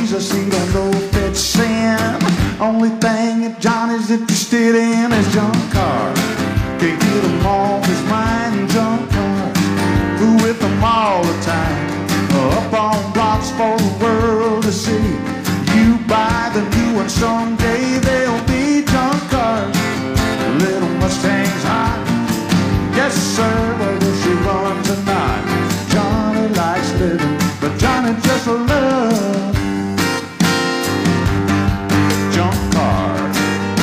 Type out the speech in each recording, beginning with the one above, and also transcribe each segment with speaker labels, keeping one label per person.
Speaker 1: Jesus, he don't know if it's sin. Only thing that Johnny's interested in is junk cars. Can't get him off his mind, junk cars. Who with them all the time, up on blocks for the world to see. You buy the new one someday, they'll be junk cars. Little Mustang's hot, yes sir, whether she runs or not. Johnny likes living, but Johnny just loves junk cars.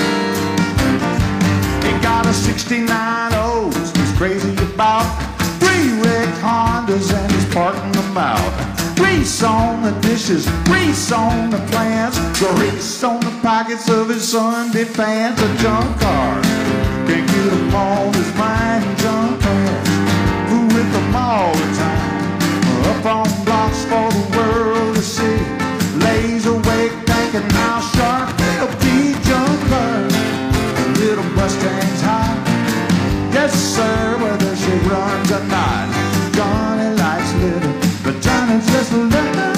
Speaker 1: He got a 69 O's he's crazy about. 3 wrecked Hondas and he's parking them out. Grease on the dishes, grease on the plants, grease on the pockets of his Sunday pants. A junk car, can't get him on his mind. Junk cars, who with them all the time, up on blocks for the world to see. Lays awake thinking how sharp they'll be. Junk cars, little Mustang's hot, yes sir, whether she runs or not. Johnny likes living, but Johnny just loves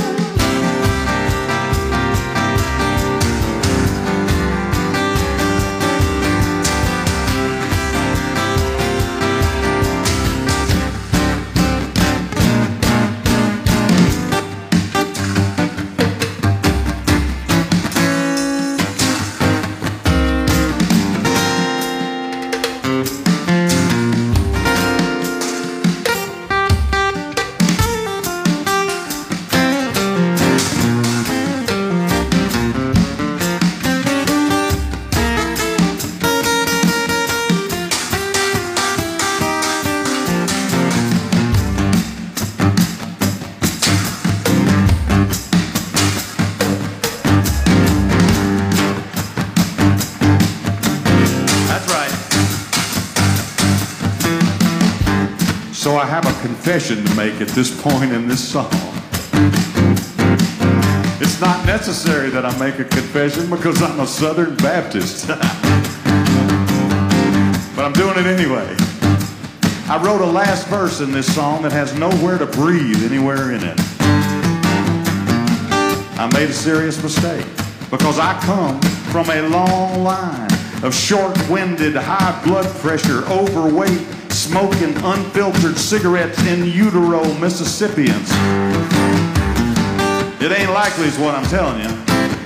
Speaker 1: So I have a confession to make at this point in this song. It's not necessary that I make a confession because I'm a Southern Baptist. But I'm doing it anyway. I wrote a last verse in this song that has nowhere to breathe anywhere in it. I made a serious mistake because I come from a long line of short-winded, high blood pressure, overweight, smoking unfiltered cigarettes in utero Mississippians. It ain't likely is what I'm telling you.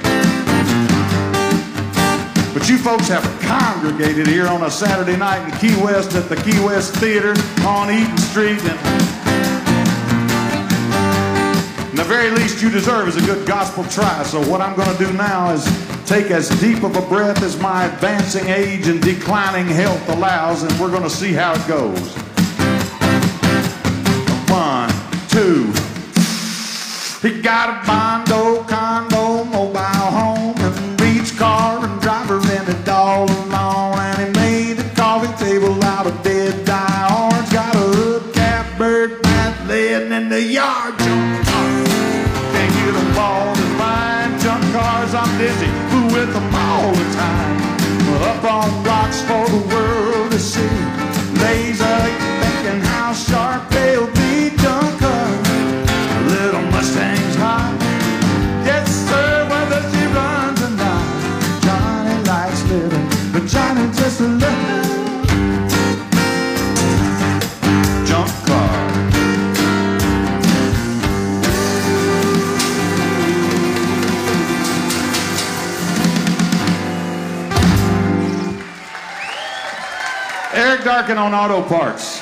Speaker 1: But you folks have congregated here on a Saturday night in Key West at the Key West Theater on Eaton Street. And the very least you deserve is a good gospel try. So what I'm going to do now is take as deep of a breath as my advancing age and declining health allows, and we're going to see how it goes. 1, 2. He got a Bondo, condo, mobile home, and beach car and driver rented all alone. And he made a coffee table out of dead die orange. Got a hubcap, bird bath, laying in the yard. Junk cars, can't get them all to mine. Junk cars, I'm dizzy, who with them all the time. Up on blocks for the world to see. Laser thinking how sharp they'll be. Junk cars, little Mustang's hot, yes sir, whether she runs or not. Johnny likes living, but Johnny just loves junk cars. Eric Darkin on auto parts.